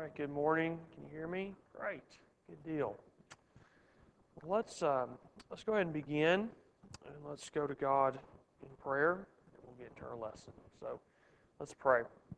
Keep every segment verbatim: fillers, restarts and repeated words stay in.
right, good morning. Can you hear me? Great, good deal. Well, let's um, let's go ahead and begin, and let's go to God in prayer, and we'll get to our lesson. So, let's pray.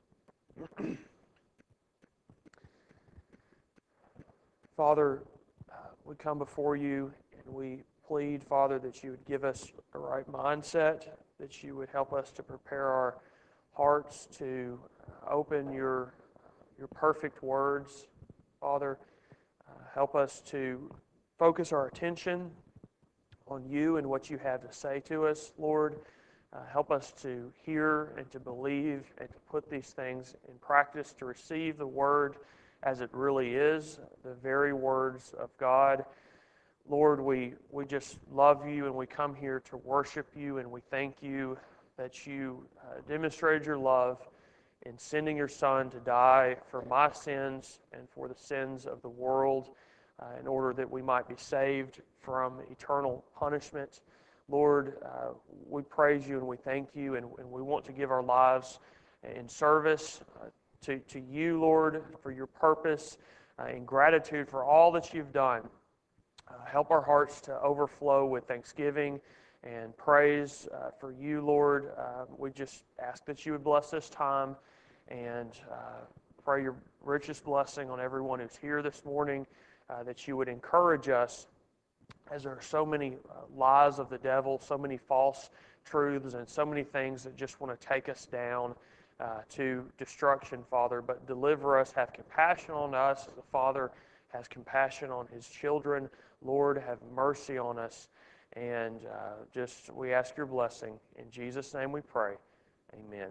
Father, uh, we come before you, and we plead, Father, that you would give us a right mindset, that you would help us to prepare our hearts to uh, open your your perfect words, Father. Uh, help us to focus our attention on you and what you have to say to us, Lord. Uh, help us to hear and to believe and to put these things in practice, to receive the word as it really is, the very words of God. Lord, we, we just love you, and we come here to worship you, and we thank you that you uh, demonstrated your love in sending your Son to die for my sins and for the sins of the world, uh, in order that we might be saved from eternal punishment. Lord, uh, we praise you and we thank you, and, and we want to give our lives in service uh, to, to you, Lord, for your purpose, uh, in gratitude for all that you've done. Uh, help our hearts to overflow with thanksgiving and praise uh, for you, Lord. Uh, we just ask that you would bless this time, and uh, pray your richest blessing on everyone who's here this morning, uh, that you would encourage us, as there are so many uh, lies of the devil, so many false truths, and so many things that just want to take us down uh, to destruction, Father. But deliver us, have compassion on us, as the Father has compassion on his children. Lord, have mercy on us, and uh, just we ask your blessing. In Jesus' name we pray. Amen.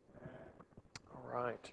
All right.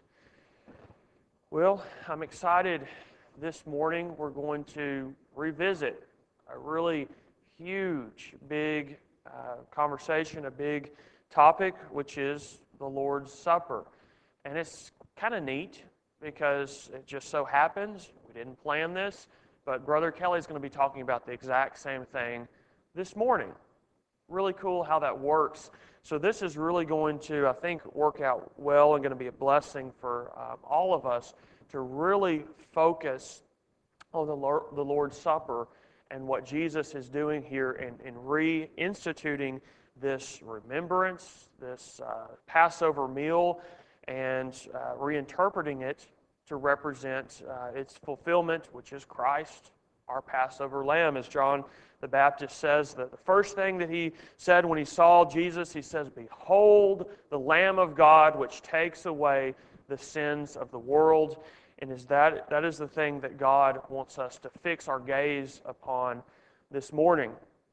Well, I'm excited. This morning we're going to revisit a really huge, big uh, conversation, a big topic, which is the Lord's Supper. And it's kind of neat because it just so happens, we didn't plan this, but Brother Kelly is going to be talking about the exact same thing this morning. Really cool how that works. So this is really going to, I think, work out well and going to be a blessing for um, all of us to really focus on the Lord, the Lord's Supper and what Jesus is doing here in, in reinstituting this remembrance, this uh, Passover meal, and uh, reinterpreting it to represent uh, its fulfillment, which is Christ, our Passover lamb. As John the Baptist says, that the first thing that he said when he saw Jesus, he says, "Behold the Lamb of God, which takes away the sins of the world." And is that that is the thing that God wants us to fix our gaze upon this morning.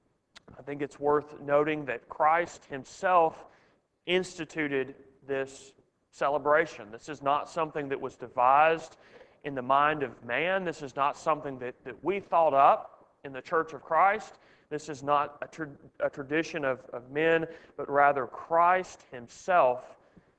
I think it's worth noting that Christ himself instituted this celebration. This is not something that was devised in the mind of man. This is not something that, that we thought up in the Church of Christ. This is not a, tra- a tradition of, of men, but rather Christ himself,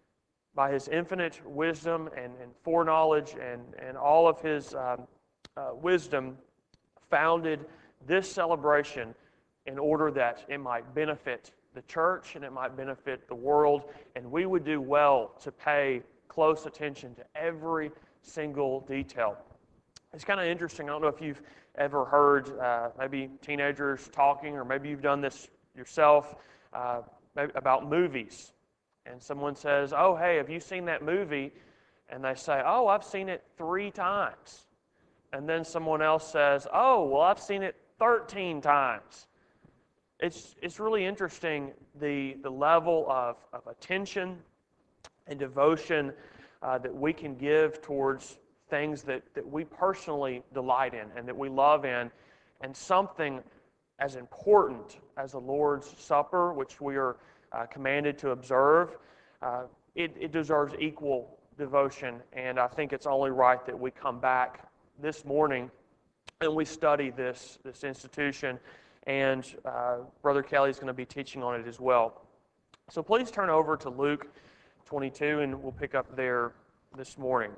by his infinite wisdom and, and foreknowledge and, and all of his um, uh, wisdom, founded this celebration in order that it might benefit the church and it might benefit the world, and we would do well to pay close attention to every single detail. It's kind of interesting. I don't know if you've ever heard uh, maybe teenagers talking, or maybe you've done this yourself, uh, maybe about movies. And someone says, "Oh, hey, have you seen that movie?" And they say, "Oh, I've seen it three times." And then someone else says, "Oh, well, I've seen it thirteen times." It's it's really interesting the the level of, of attention and devotion uh, that we can give towards things that, that we personally delight in and that we love in, and something as important as the Lord's Supper, which we are uh, commanded to observe, uh, it, it deserves equal devotion, and I think it's only right that we come back this morning and we study this, this institution, and uh, Brother Kelly is going to be teaching on it as well. So please turn over to Luke twenty-two, and we'll pick up there this morning.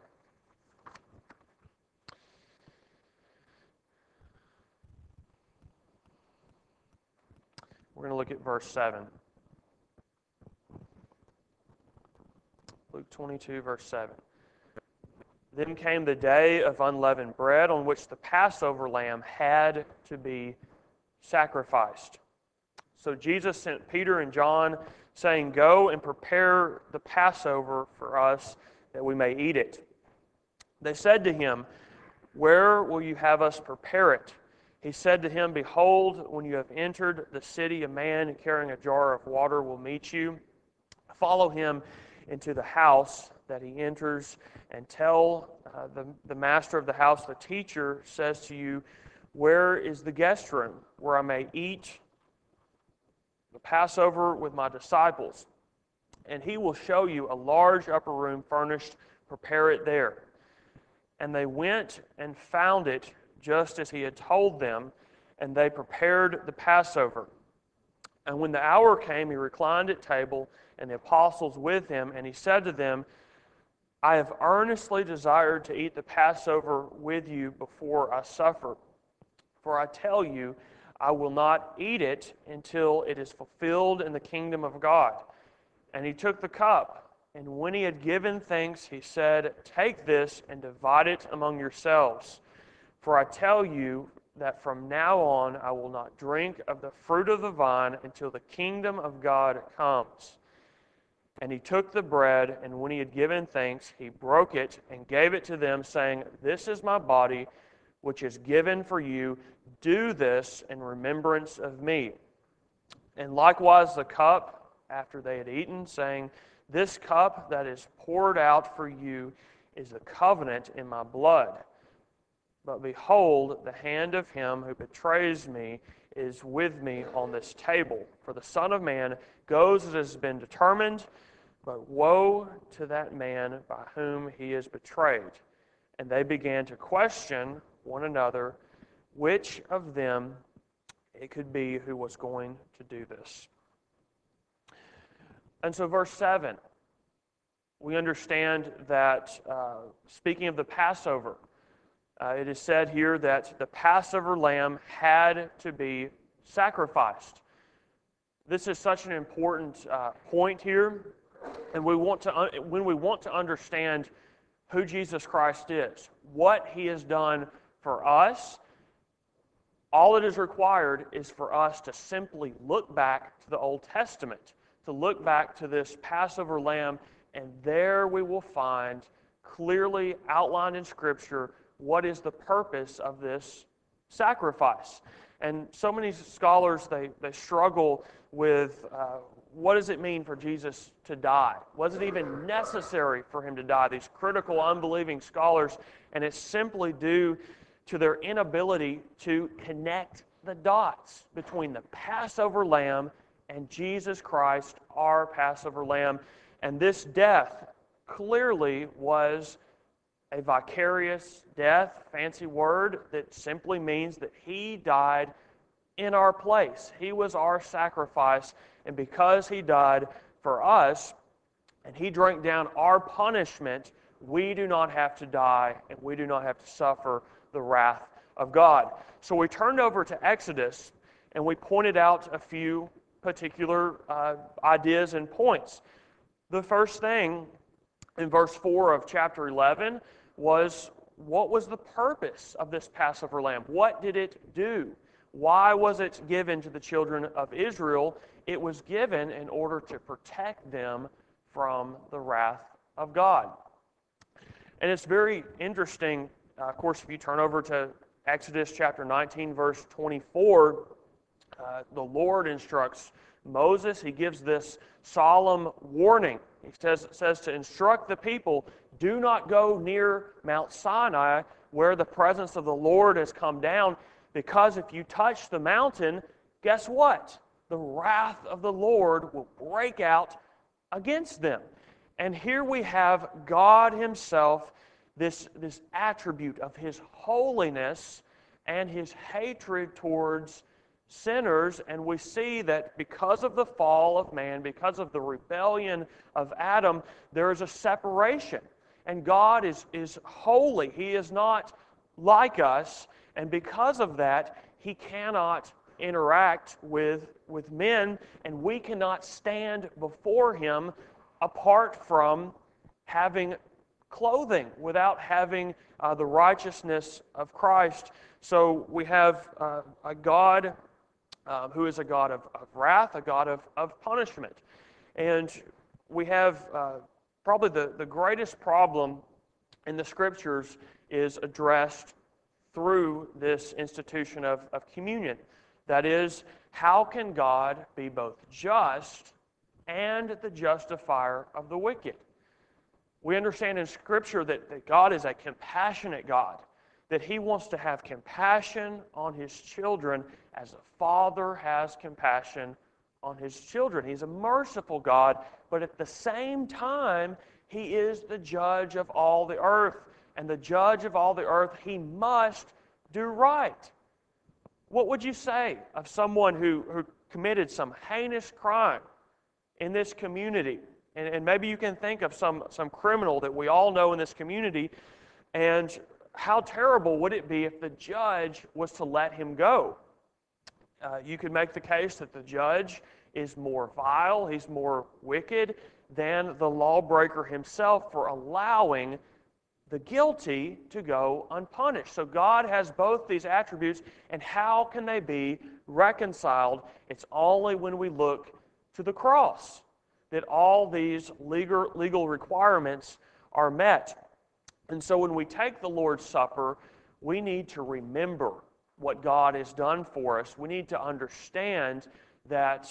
We're going to look at verse seven. Luke twenty-two, verse seven. Then came the day of unleavened bread on which the Passover lamb had to be sacrificed. So Jesus sent Peter and John, saying, "Go and prepare the Passover for us, that we may eat it." They said to him, "Where will you have us prepare it?" He said to him, "Behold, when you have entered the city, a man carrying a jar of water will meet you. Follow him into the house that he enters, and tell uh, the, the master of the house, the teacher says to you, where is the guest room where I may eat the Passover with my disciples? And he will show you a large upper room furnished. Prepare it there." And they went and found it just as he had told them, and they prepared the Passover. And when the hour came, he reclined at table, and the apostles with him, and he said to them, "I have earnestly desired to eat the Passover with you before I suffer. For I tell you, I will not eat it until it is fulfilled in the kingdom of God." And he took the cup, and when he had given thanks, he said, "Take this and divide it among yourselves. For I tell you that from now on I will not drink of the fruit of the vine until the kingdom of God comes." And he took the bread, and when he had given thanks, he broke it and gave it to them, saying, "This is my body, which is given for you. Do this in remembrance of me." And likewise the cup, after they had eaten, saying, "This cup that is poured out for you is the covenant in my blood. But behold, the hand of him who betrays me is with me on this table. For the Son of Man goes as has been determined, but woe to that man by whom he is betrayed." And they began to question one another which of them it could be who was going to do this. And so verse seven, we understand that uh, speaking of the Passover, uh, it is said here that the Passover lamb had to be sacrificed. This is such an important uh, point here, and we want to un- when we want to understand who Jesus Christ is, what he has done for us, all it is required is for us to simply look back to the Old Testament, to look back to this Passover lamb, and there we will find clearly outlined in Scripture what is the purpose of this sacrifice. And so many scholars, they, they struggle with uh, what does it mean for Jesus to die? Was it even necessary for him to die? These critical, unbelieving scholars, and it's simply due to their inability to connect the dots between the Passover lamb and Jesus Christ, our Passover lamb. And this death clearly was a vicarious death, fancy word that simply means that he died in our place. He was our sacrifice, and because he died for us and he drank down our punishment, we do not have to die and we do not have to suffer the wrath of God. So we turned over to Exodus and we pointed out a few particular uh, ideas and points. The first thing in verse four of chapter eleven was, what was the purpose of this Passover lamb? What did it do? Why was it given to the children of Israel? It was given in order to protect them from the wrath of God. And it's very interesting, uh, of course, if you turn over to Exodus chapter nineteen, verse twenty-four, uh, the Lord instructs Moses. He gives this solemn warning. He says, says to instruct the people, do not go near Mount Sinai where the presence of the Lord has come down, because if you touch the mountain, guess what? The wrath of the Lord will break out against them. And here we have God himself, this, this attribute of his holiness and his hatred towards sinners, and we see that because of the fall of man, because of the rebellion of Adam, there is a separation. And God is, is holy. He is not like us, and because of that, he cannot interact with, with men, and we cannot stand before him apart from having clothing without having uh, the righteousness of Christ. So we have uh, a God uh, who is a God of, of wrath, a God of, of punishment. And we have uh, probably the, the greatest problem in the Scriptures is addressed through this institution of, of communion. That is, how can God be both just and the justifier of the wicked? We understand in Scripture that, that God is a compassionate God, that He wants to have compassion on His children as a father has compassion on His children. He's a merciful God, but at the same time, He is the judge of all the earth. And the judge of all the earth, He must do right. What would you say of someone who, who committed some heinous crime in this community? And, and maybe you can think of some, some criminal that we all know in this community, and how terrible would it be if the judge was to let him go? Uh, you could make the case that the judge is more vile, he's more wicked than the lawbreaker himself for allowing the guilty to go unpunished. So God has both these attributes, and how can they be reconciled? It's only when we look to the cross that all these legal, legal requirements are met. And so when we take the Lord's Supper, we need to remember what God has done for us. We need to understand that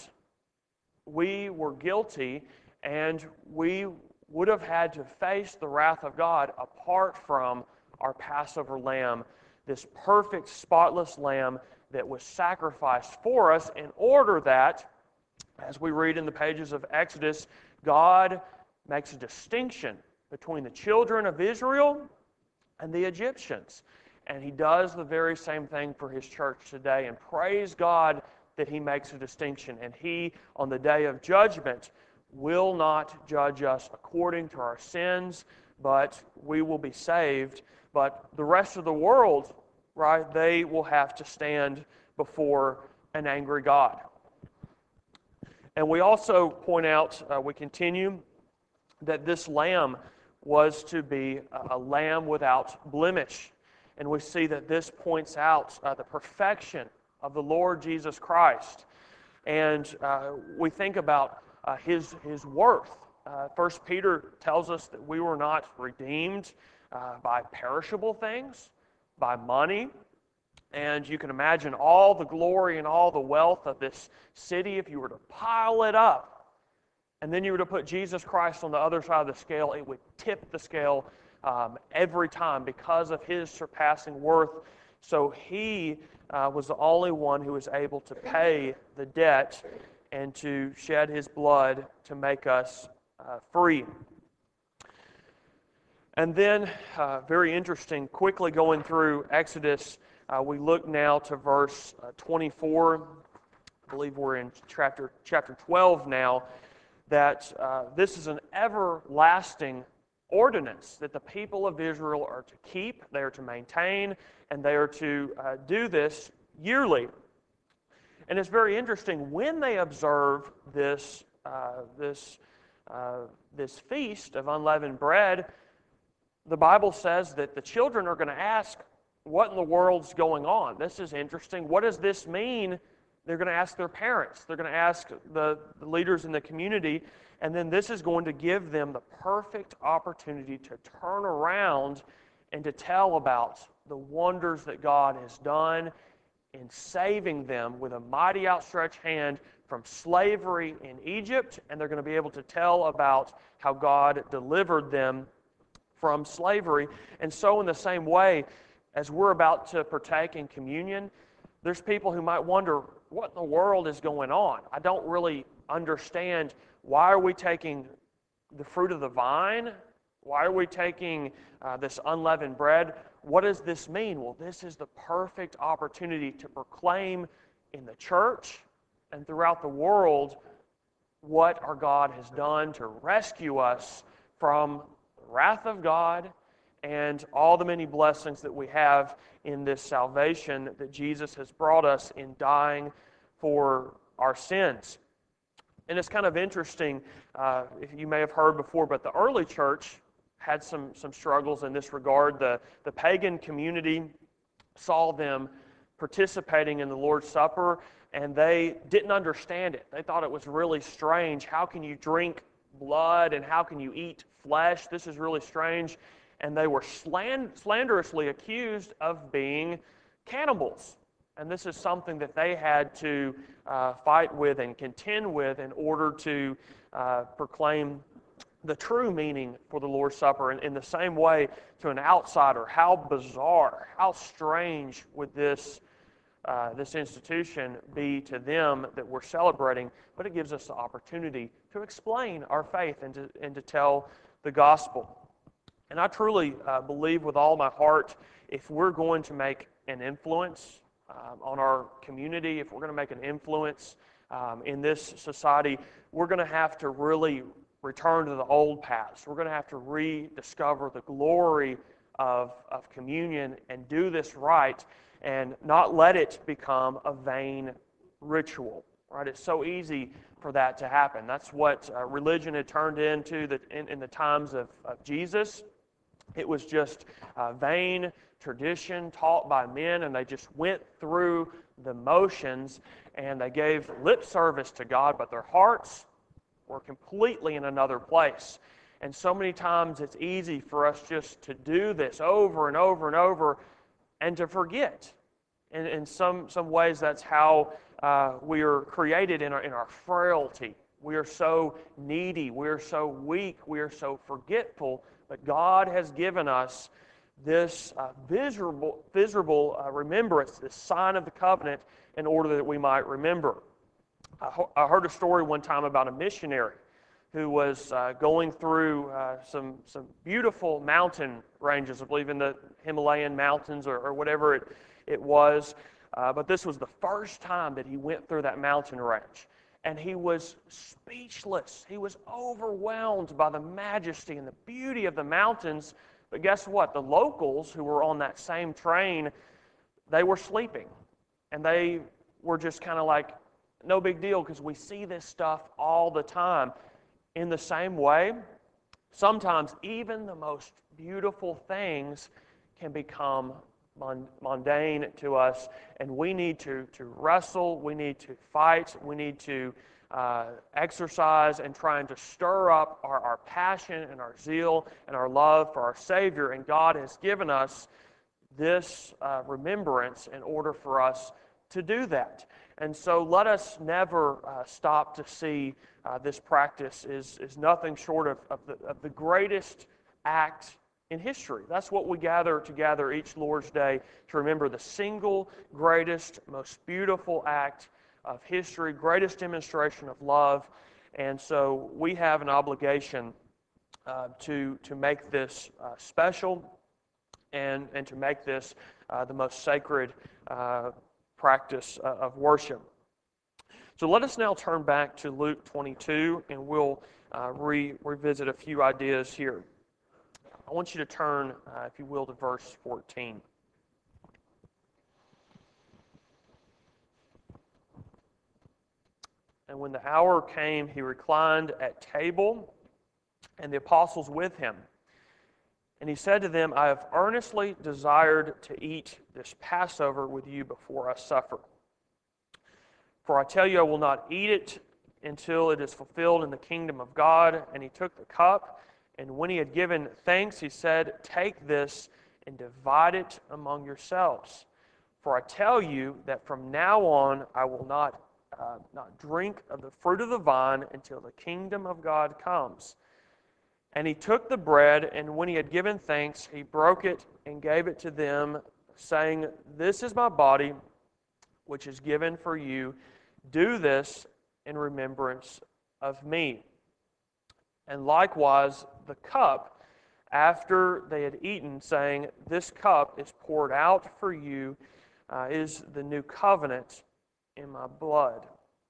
we were guilty and we would have had to face the wrath of God apart from our Passover lamb, this perfect, spotless lamb that was sacrificed for us in order that, as we read in the pages of Exodus, God makes a distinction between the children of Israel and the Egyptians. And He does the very same thing for His church today. And praise God that He makes a distinction. And He, on the day of judgment, will not judge us according to our sins, but we will be saved. But the rest of the world, right, they will have to stand before an angry God. And we also point out, uh, we continue, that this lamb was to be a, a lamb without blemish. And we see that this points out uh, the perfection of the Lord Jesus Christ. And uh, we think about uh, his, his worth. Uh, First Peter tells us that we were not redeemed uh, by perishable things, by money. And you can imagine all the glory and all the wealth of this city, if you were to pile it up, and then you were to put Jesus Christ on the other side of the scale, it would tip the scale um, every time because of His surpassing worth. So He uh, was the only one who was able to pay the debt and to shed His blood to make us uh, free. And then, uh, very interesting, quickly going through Exodus, uh, we look now to verse uh, twenty-four. I believe we're in chapter, chapter twelve now, that uh, this is an everlasting ordinance that the people of Israel are to keep, they are to maintain, and they are to uh, do this yearly. And it's very interesting, when they observe this, uh, this, uh, this feast of unleavened bread, the Bible says that the children are going to ask, what in the world's going on? This is interesting. What does this mean? They're going to ask their parents. They're going to ask the, the leaders in the community. And then this is going to give them the perfect opportunity to turn around and to tell about the wonders that God has done in saving them with a mighty outstretched hand from slavery in Egypt. And they're going to be able to tell about how God delivered them from slavery. And so in the same way, as we're about to partake in communion, there's people who might wonder, what in the world is going on? I don't really understand. Why are we taking the fruit of the vine? Why are we taking uh, this unleavened bread? What does this mean? Well, this is the perfect opportunity to proclaim in the church and throughout the world what our God has done to rescue us from the wrath of God and all the many blessings that we have in this salvation that Jesus has brought us in dying for our sins. And it's kind of interesting, uh, if you may have heard before, but the early church had some, some struggles in this regard. The, the pagan community saw them participating in the Lord's Supper, and they didn't understand it. They thought it was really strange. How can you drink blood, and how can you eat flesh? This is really strange. And they were sland- slanderously accused of being cannibals. And this is something that they had to uh, fight with and contend with in order to uh, proclaim the true meaning for the Lord's Supper. And in the same way, to an outsider, how bizarre, how strange would this uh, this institution be to them that we're celebrating? But it gives us the opportunity to explain our faith and to, and to tell the gospel. And I truly uh, believe with all my heart, if we're going to make an influence um, on our community, if we're going to make an influence um, in this society, we're going to have to really return to the old paths. We're going to have to rediscover the glory of, of communion and do this right and not let it become a vain ritual. Right? It's so easy for that to happen. That's what uh, religion had turned into the, in, in the times of, of Jesus. It was just uh, vain tradition taught by men, and they just went through the motions, and they gave lip service to God, but their hearts were completely in another place. And so many times it's easy for us just to do this over and over and over and to forget. And in some, some ways, that's how uh, we are created in our, in our frailty. We are so needy. We are so weak. We are so forgetful. But God has given us this uh, visible, visible uh, remembrance, this sign of the covenant, in order that we might remember. I, ho- I heard a story one time about a missionary who was uh, going through uh, some some beautiful mountain ranges, I believe in the Himalayan mountains or, or whatever it, it was. Uh, but this was the first time that he went through that mountain range. And he was speechless. He was overwhelmed by the majesty and the beauty of the mountains. But guess what? The locals who were on that same train, they were sleeping. And they were just kind of like, no big deal, because we see this stuff all the time. In the same way, sometimes even the most beautiful things can become mundane to us, and we need to, to wrestle, we need to fight, we need to uh, exercise and trying to stir up our, our passion and our zeal and our love for our Savior. And God has given us this uh, remembrance in order for us to do that. And so let us never uh, stop to see uh, this practice is, is nothing short of, of, the, of the greatest act in history. That's what we gather together each Lord's Day, to remember the single greatest, most beautiful act of history, greatest demonstration of love. And so we have an obligation uh, to, to make this uh, special and, and to make this uh, the most sacred uh, practice uh, of worship. So let us now turn back to Luke twenty-two, and we'll uh, re- revisit a few ideas here. I want you to turn, uh, if you will, to verse fourteen. And when the hour came, he reclined at table, and the apostles with him. And he said to them, I have earnestly desired to eat this Passover with you before I suffer. For I tell you, I will not eat it until it is fulfilled in the kingdom of God. And he took the cup, and when he had given thanks, he said, take this and divide it among yourselves. For I tell you that from now on I will not, uh, not drink of the fruit of the vine until the kingdom of God comes. And he took the bread, and when he had given thanks, he broke it and gave it to them, saying, this is my body, which is given for you. Do this in remembrance of me. And likewise the cup, after they had eaten, saying, this cup is poured out for you, uh, is the new covenant in my blood.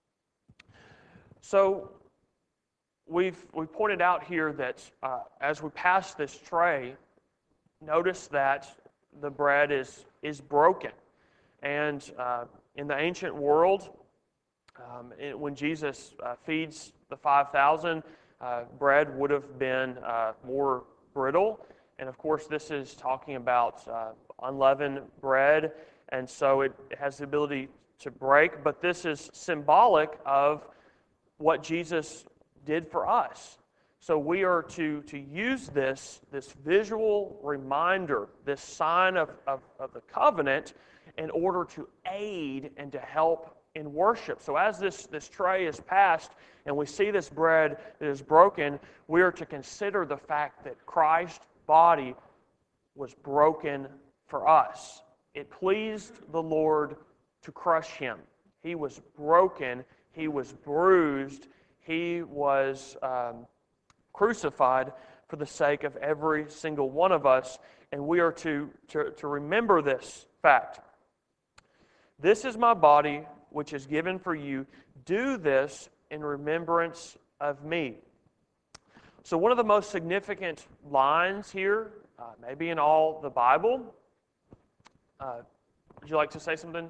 So we've we pointed out here that uh, as we pass this tray, notice that the bread is is broken. And uh, in the ancient world, um, it, when Jesus uh, feeds the five thousand, uh, bread would have been uh, more brittle. And of course, this is talking about uh, unleavened bread, and so it has the ability to break. But this is symbolic of what Jesus did for us. So we are to, to use this, this visual reminder, this sign of, of, of the covenant, in order to aid and to help in worship. So as this, this tray is passed and we see this bread that is broken, we are to consider the fact that Christ's body was broken for us. It pleased the Lord to crush him. He was broken, he was bruised, he was um, crucified for the sake of every single one of us, and we are to, to, to remember this fact. This is my body, which is given for you. Do this in remembrance of me. So one of the most significant lines here, uh, maybe in all the Bible, uh, would you like to say something?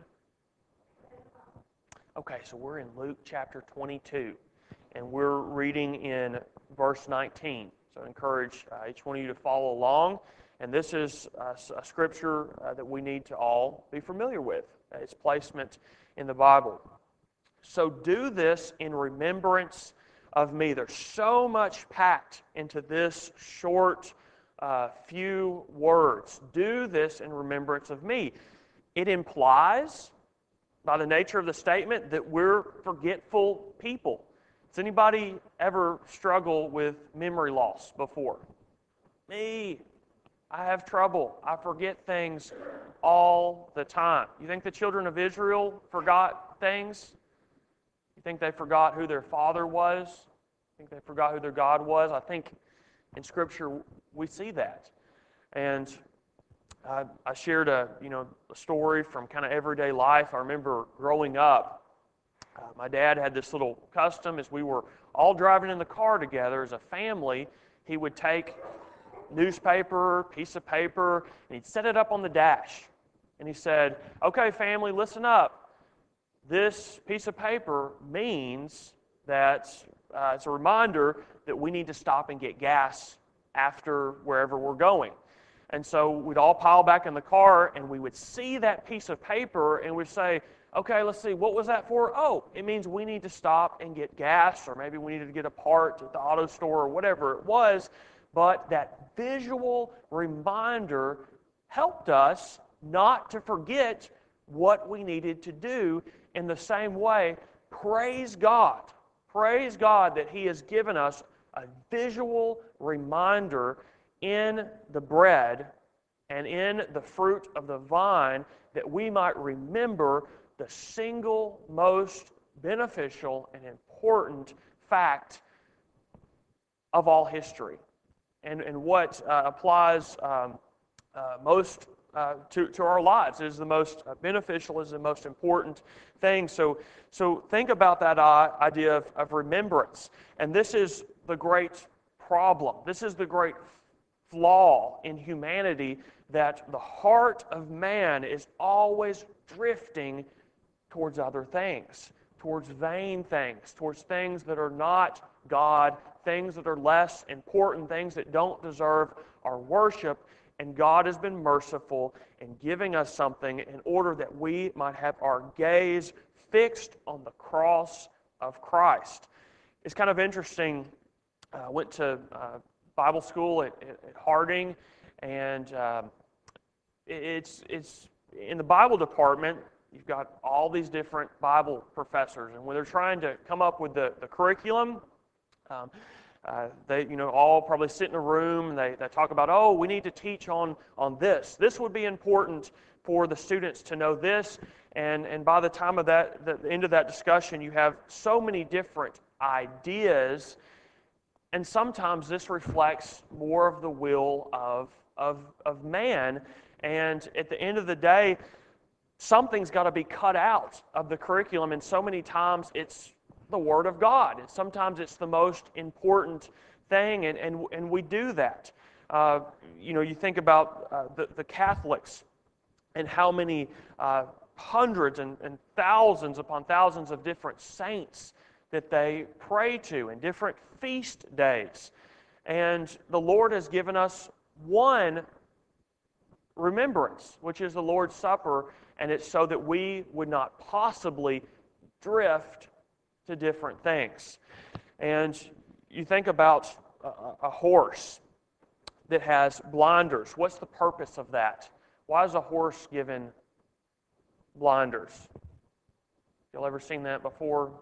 Okay, so we're in Luke chapter twenty-two, and we're reading in verse nineteen. So I encourage uh, each one of you to follow along. And this is uh, a scripture uh, that we need to all be familiar with, uh, its placement in the Bible. So do this in remembrance of me. There's so much packed into this short uh, few words. Do this in remembrance of me. It implies, by the nature of the statement, that we're forgetful people. Does anybody ever struggle with memory loss before? Me. I have trouble. I forget things all the time. You think the children of Israel forgot things? You think they forgot who their father was? You think they forgot who their God was? I think in Scripture we see that. And I, I shared a you know a story from kind of everyday life. I remember growing up, uh, my dad had this little custom as we were all driving in the car together as a family. He would take newspaper, piece of paper, and he'd set it up on the dash. And he said, okay, family, listen up. This piece of paper means that uh, it's a reminder that we need to stop and get gas after wherever we're going. And so we'd all pile back in the car, and we would see that piece of paper, and we'd say, okay, let's see, what was that for? Oh, it means we need to stop and get gas, or maybe we needed to get a part at the auto store, or whatever it was. But that visual reminder helped us not to forget what we needed to do. In the same way, praise God. Praise God that He has given us a visual reminder in the bread and in the fruit of the vine, that we might remember the single most beneficial and important fact of all history. And, and what uh, applies um, uh, most uh, to, to our lives is the most uh, beneficial, is the most important thing. So, so think about that uh, idea of, of remembrance. And this is the great problem. This is the great flaw in humanity, that the heart of man is always drifting towards other things, towards vain things, towards things that are not God, things that are less important, things that don't deserve our worship. And God has been merciful in giving us something in order that we might have our gaze fixed on the cross of Christ. It's kind of interesting. I uh, went to uh, Bible school at, at Harding, and um, it's it's in the Bible department. You've got all these different Bible professors, and when they're trying to come up with the, the curriculum, um, uh, they you know all probably sit in a room and they, they talk about, oh, we need to teach on on this. This would be important for the students to know this, and and by the time of that the end of that discussion, you have so many different ideas, and sometimes this reflects more of the will of of of man. And at the end of the day, something's got to be cut out of the curriculum, and so many times it's the Word of God. And sometimes it's the most important thing, and, and, and we do that. Uh, you know, you think about uh, the, the Catholics and how many uh, hundreds and, and thousands upon thousands of different saints that they pray to, and different feast days. And the Lord has given us one remembrance, which is the Lord's Supper, and it's so that we would not possibly drift to different things. And you think about a, a horse that has blinders. What's the purpose of that? Why is a horse given blinders? Y'all ever seen that before?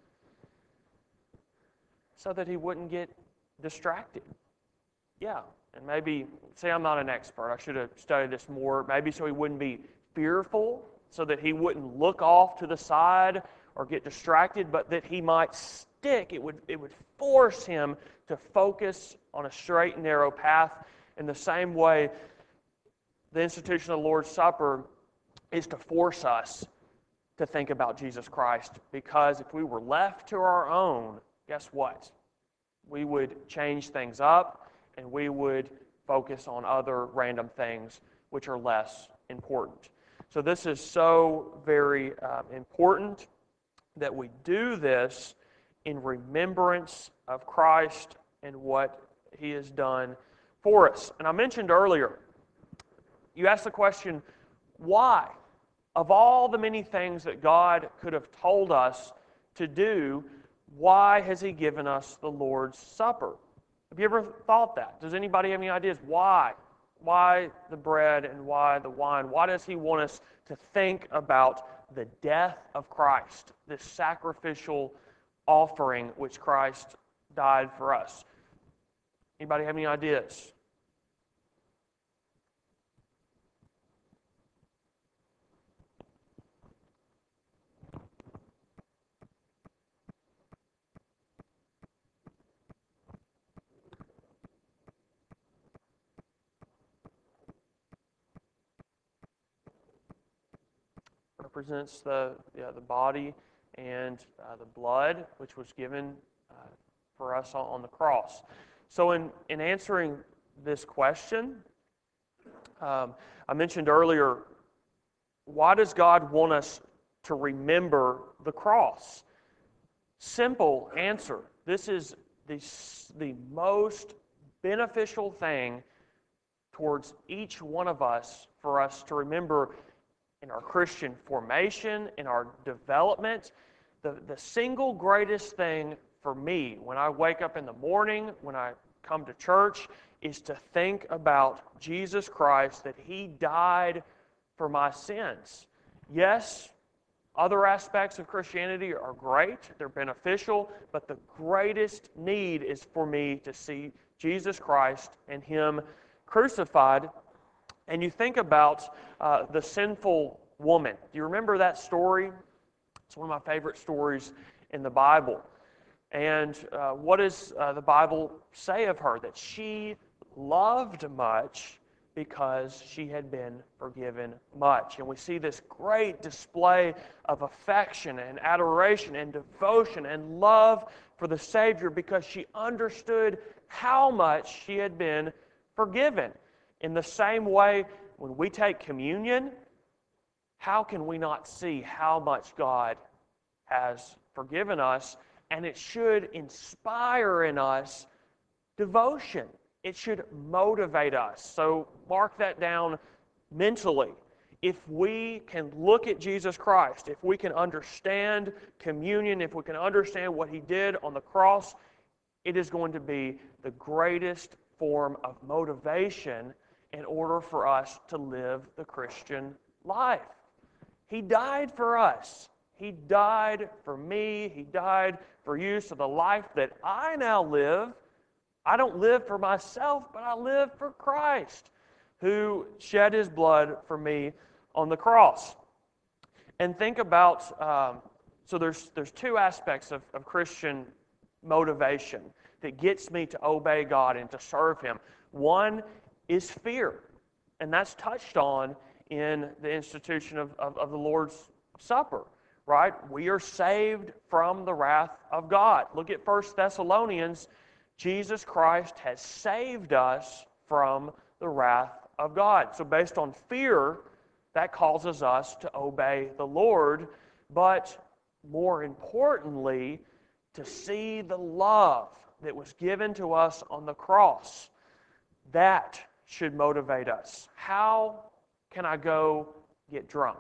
So that he wouldn't get distracted. Yeah, and maybe, say I'm not an expert, I should have studied this more, maybe so he wouldn't be fearful, so that he wouldn't look off to the side or get distracted, but that he might stick. It would, it would force him to focus on a straight and narrow path. In the same way, the institution of the Lord's Supper is to force us to think about Jesus Christ, because if we were left to our own, guess what? We would change things up, and we would focus on other random things which are less important. So this is so very uh, important that we do this in remembrance of Christ and what He has done for us. And I mentioned earlier, you asked the question, why? Of all the many things that God could have told us to do, why has He given us the Lord's Supper? Have you ever thought that? Does anybody have any ideas why? Why the bread and why the wine? Why does He want us to think about the death of Christ, this sacrificial offering which Christ died for us? Anybody have any ideas? Represents the yeah, the body and uh, the blood which was given uh, for us on, on the cross. So in, in answering this question, um, I mentioned earlier, why does God want us to remember the cross? Simple answer. This is the, the most beneficial thing towards each one of us for us to remember in our Christian formation, in our development. The, the single greatest thing for me when I wake up in the morning, when I come to church, is to think about Jesus Christ, that He died for my sins. Yes, other aspects of Christianity are great, they're beneficial, but the greatest need is for me to see Jesus Christ and Him crucified. And you think about uh, the sinful woman. Do you remember that story? It's one of my favorite stories in the Bible. And uh, what does uh, the Bible say of her? That she loved much because she had been forgiven much. And we see this great display of affection and adoration and devotion and love for the Savior because she understood how much she had been forgiven. In the same way, when we take communion, how can we not see how much God has forgiven us? And it should inspire in us devotion. It should motivate us. So mark that down mentally. If we can look at Jesus Christ, if we can understand communion, if we can understand what He did on the cross, it is going to be the greatest form of motivation in order for us to live the Christian life. He died for us. He died for me. He died for you. So the life that I now live, I don't live for myself, but I live for Christ, who shed His blood for me on the cross. And think about, um, so there's there's two aspects of, of Christian motivation that gets me to obey God and to serve Him. One is fear, and that's touched on in the institution of, of, of the Lord's Supper, right? We are saved from the wrath of God. Look at First Thessalonians. Jesus Christ has saved us from the wrath of God. So based on fear, that causes us to obey the Lord, but more importantly, to see the love, that was given to us on the cross, that should motivate us. How can I go get drunk?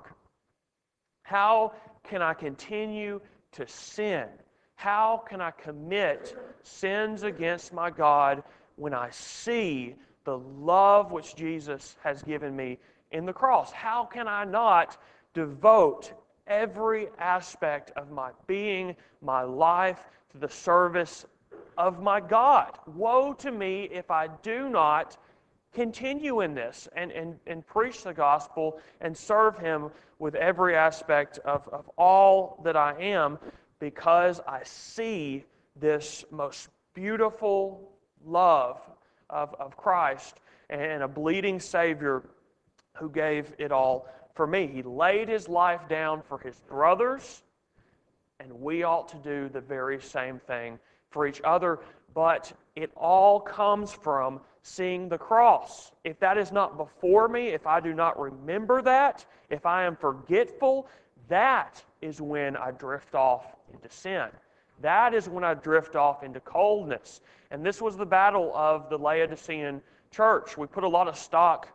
How can I continue to sin? How can I commit sins against my God when I see the love which Jesus has given me in the cross? How can I not devote every aspect of my being, my life, to the service of my God? Woe to me if I do not continue in this and, and, and preach the gospel and serve Him with every aspect of, of all that I am, because I see this most beautiful love of, of Christ and a bleeding Savior who gave it all for me. He laid His life down for His brothers, and we ought to do the very same thing for each other. But it all comes from seeing the cross. If that is not before me, if I do not remember that, if I am forgetful, that is when I drift off into sin. That is when I drift off into coldness. And this was the battle of the Laodicean church. We put a lot of stock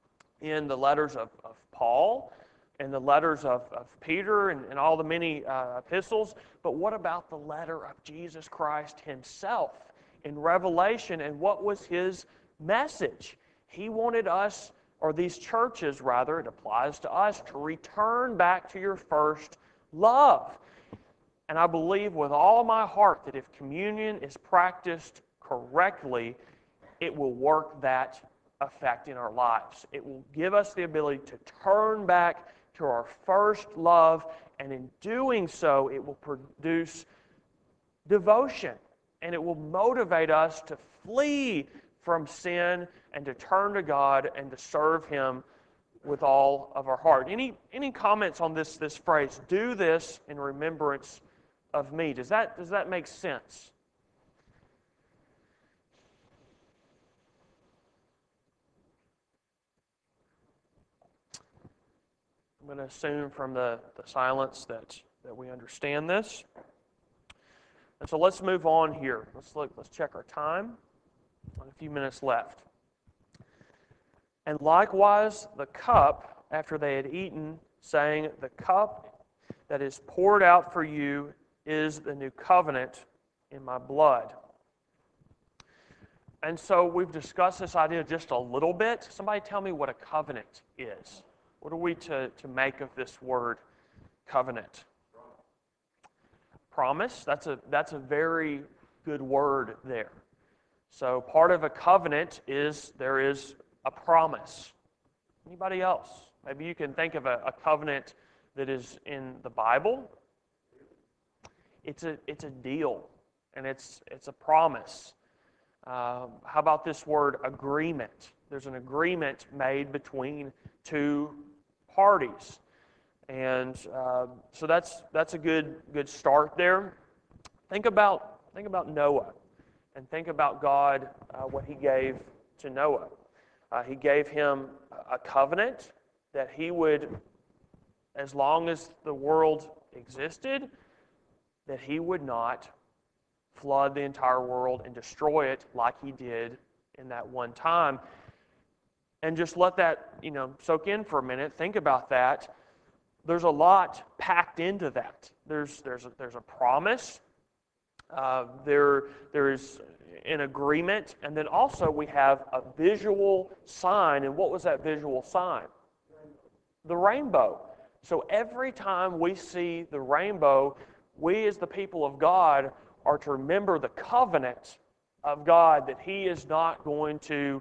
in the letters of, of Paul and the letters of, of Peter and, and all the many uh, epistles. But what about the letter of Jesus Christ Himself in Revelation? And what was His message? He wanted us, or these churches rather, it applies to us, to return back to your first love. And I believe with all my heart that if communion is practiced correctly, it will work that effect in our lives. It will give us the ability to turn back to our first love, and in doing so, it will produce devotion, and it will motivate us to flee from sin and to turn to God and to serve Him with all of our heart. Any any comments on this this phrase? Do this in remembrance of me. Does that does that make sense? I'm going to assume from the, the silence that, that we understand this. And so let's move on here. Let's look, let's check our time. A few minutes left. And likewise the cup after they had eaten, saying, the cup that is poured out for you is the new covenant in my blood. And so we've discussed this idea just a little bit. Somebody tell me what a covenant is. What are we to, to make of this word covenant? Promise. That's a, that's a very good word there. So part of a covenant is there is a promise. Anybody else? Maybe you can think of a, a covenant that is in the Bible. It's a, it's a deal, and it's, it's a promise. Um, how about this word agreement? There's an agreement made between two parties. And uh, so that's that's a good good start there. Think about think about Noah, and think about God, uh, what He gave to Noah. Uh, he gave him a covenant that he would, as long as the world existed, that he would not flood the entire world and destroy it like He did in that one time. And just let that, you know, soak in for a minute. Think about that. There's a lot packed into that. There's there's a, there's a promise. Uh, there there is an agreement, and then also we have a visual sign. And what was that visual sign? The rainbow. So every time we see the rainbow, we as the people of God are to remember the covenant of God, that He is not going to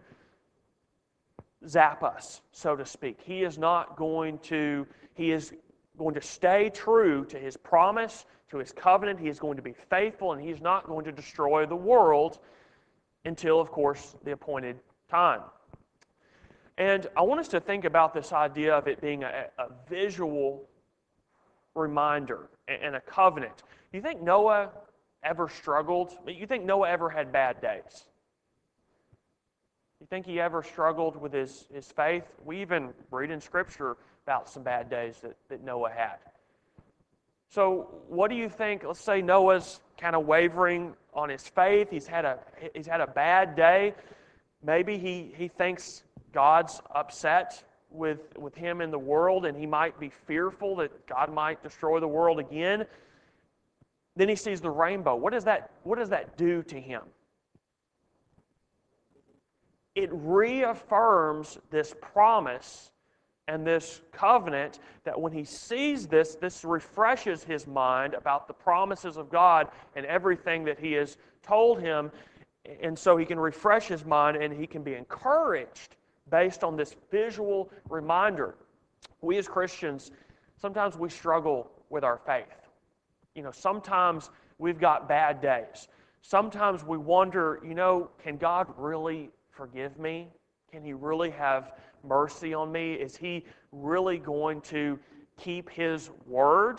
zap us, so to speak. He is not going to, He is going to stay true to His promise, to His covenant. He is going to be faithful, and He's not going to destroy the world until, of course, the appointed time. And I want us to think about this idea of it being a, a visual reminder and a covenant. Do you think Noah ever struggled? You think Noah ever had bad days? You think he ever struggled with his, his faith? We even read in Scripture about some bad days that, that Noah had. So what do you think, let's say Noah's kind of wavering on his faith. He's had a he's had a bad day. Maybe he, he thinks God's upset with, with him in the world, and he might be fearful that God might destroy the world again. Then he sees the rainbow. What does that, what does that do to him? It reaffirms this promise and this covenant that when he sees this, this refreshes his mind about the promises of God and everything that he has told him. And so he can refresh his mind and he can be encouraged based on this visual reminder. We as Christians, sometimes we struggle with our faith. You know, sometimes we've got bad days. Sometimes we wonder, you know, can God really forgive me? Can He really have mercy on me? Is He really going to keep His word?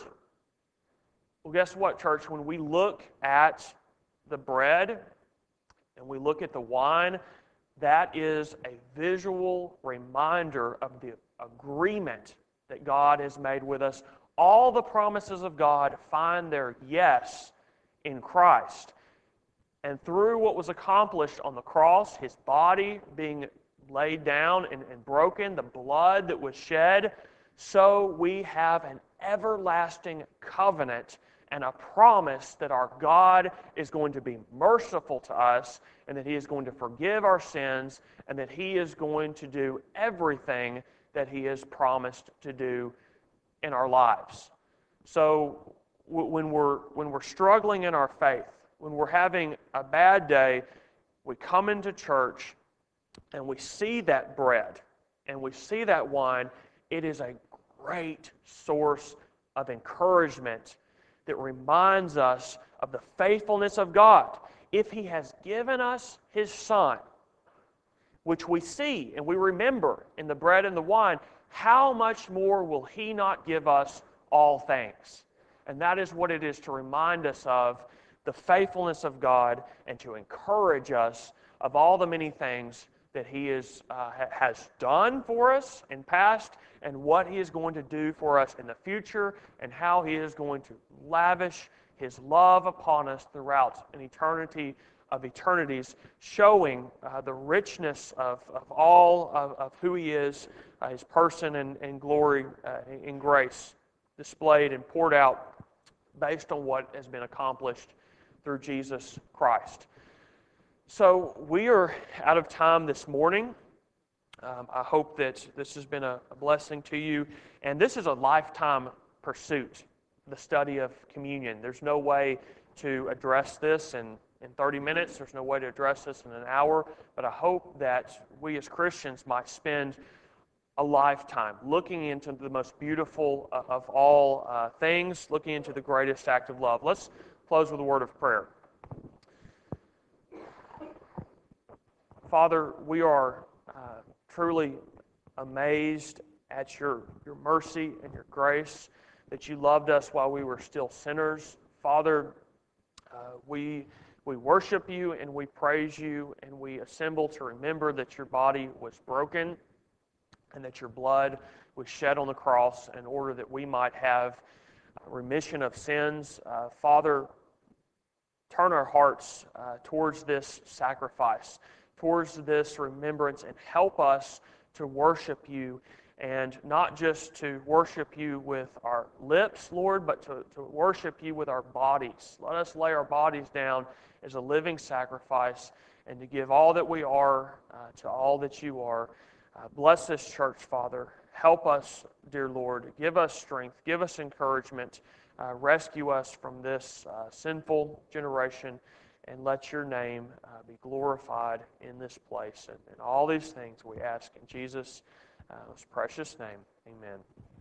Well, guess what, church? When we look at the bread and we look at the wine, that is a visual reminder of the agreement that God has made with us. All the promises of God find their yes in Christ. And through what was accomplished on the cross, His body being laid down and, and broken, the blood that was shed, so we have an everlasting covenant and a promise that our God is going to be merciful to us and that He is going to forgive our sins and that He is going to do everything that He has promised to do in our lives. So w- when we're when we're struggling in our faith, when we're having a bad day, we come into church and we see that bread and we see that wine. It is a great source of encouragement that reminds us of the faithfulness of God. If He has given us His Son, which we see and we remember in the bread and the wine, how much more will He not give us all things? And that is what it is to remind us of the faithfulness of God and to encourage us of all the many things that He is, uh, has done for us in past and what He is going to do for us in the future and how He is going to lavish His love upon us throughout an eternity of eternities, showing uh, the richness of, of all of, of who He is, uh, His person and, and glory uh, and grace displayed and poured out based on what has been accomplished through Jesus Christ. So we are out of time this morning. Um, I hope that this has been a, a blessing to you. And this is a lifetime pursuit, the study of communion. There's no way to address this in, in thirty minutes. There's no way to address this in an hour. But I hope that we as Christians might spend a lifetime looking into the most beautiful uh, of all uh, things, looking into the greatest act of love. Let's close with a word of prayer. Father, we are uh, truly amazed at your, your mercy and your grace, that you loved us while we were still sinners. Father, uh, we, we worship you and we praise you and we assemble to remember that your body was broken and that your blood was shed on the cross in order that we might have remission of sins. Uh, Father, turn our hearts uh, towards this sacrifice, towards this remembrance, and help us to worship you, and not just to worship you with our lips, Lord, but to, to worship you with our bodies. Let us lay our bodies down as a living sacrifice and to give all that we are uh, to all that you are. Uh, bless this church, Father. Help us, dear Lord. Give us strength. Give us encouragement. Uh, rescue us from this uh, sinful generation, and let your name uh, be glorified in this place. And, and all these things we ask in Jesus' uh, most precious name. Amen.